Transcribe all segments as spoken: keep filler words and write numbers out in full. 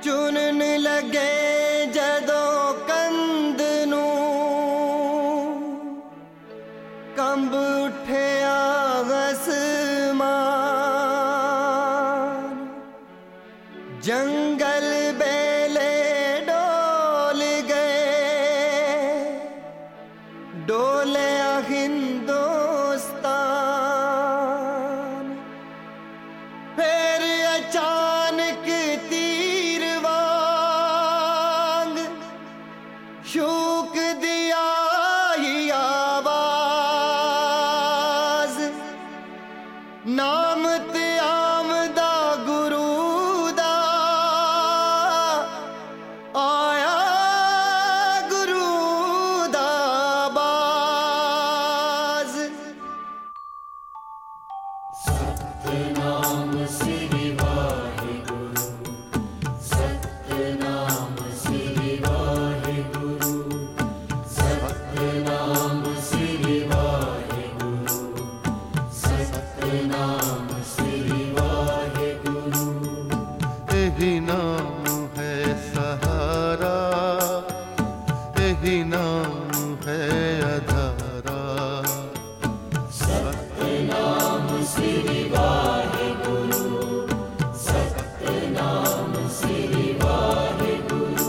चुनन लगे जदों कंद नूं कंब उठिया आसमान। जंगल बेले डोल गए डोले हिंदुस्तान। फिर अचानक तीर वांग शूक दिया ही आवाज। नाम ते आमदा गुरु दा आया गुरु दा बाज। सतनाम श्री वाहिगुरु, सतनाम श्री वाहिगुरु, सतनाम श्री वाहिगुरु, सतनाम श्री वाहिगुरु। यही नाम है सहारा, यही नाम है आधारा। सतनाम श्री वाहिगुरु, सतनाम श्री वाहिगुरु,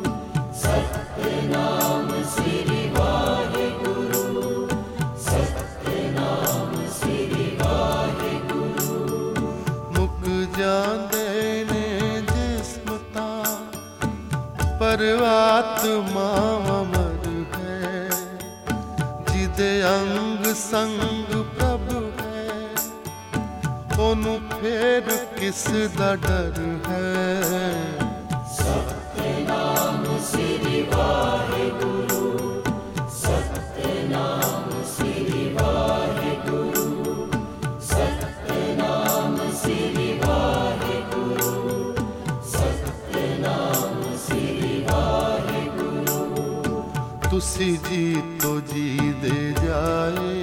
सतनाम श्री वाहिगुरु, सतनाम श्री वाहिगुरु। मुक जांदे ने जिस्म तां पर आत्मा अमर है। जिदे अंग संग प्रभु है ओनू फेर किस दा डर है। सतनाम श्री वाहिगुरु, सतनाम श्री वाहिगुरु, सतनाम श्री वाहिगुरु, सतनाम श्री वाहिगुरु। तुसी जी तो जी दे जाए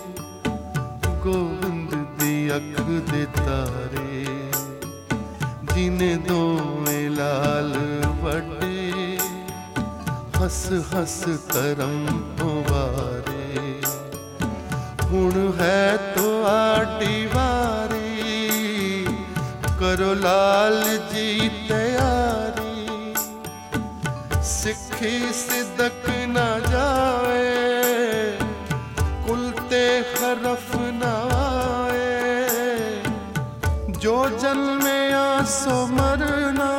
गोविंद दी अख दे तारे। जिने दोवें लाल वड्डे हस हस करम वारे। हुण है तो आडी वारी करो लाल जी तैयारी। सिखी सिदक न जाए कुलते हरफ न आए। जो जन्मे आसो मरना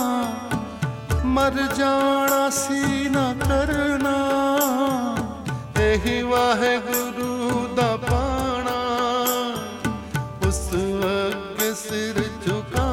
मर जाना सी न करना। यही वाहिगुरु दा पाना उस अग सिर झुका।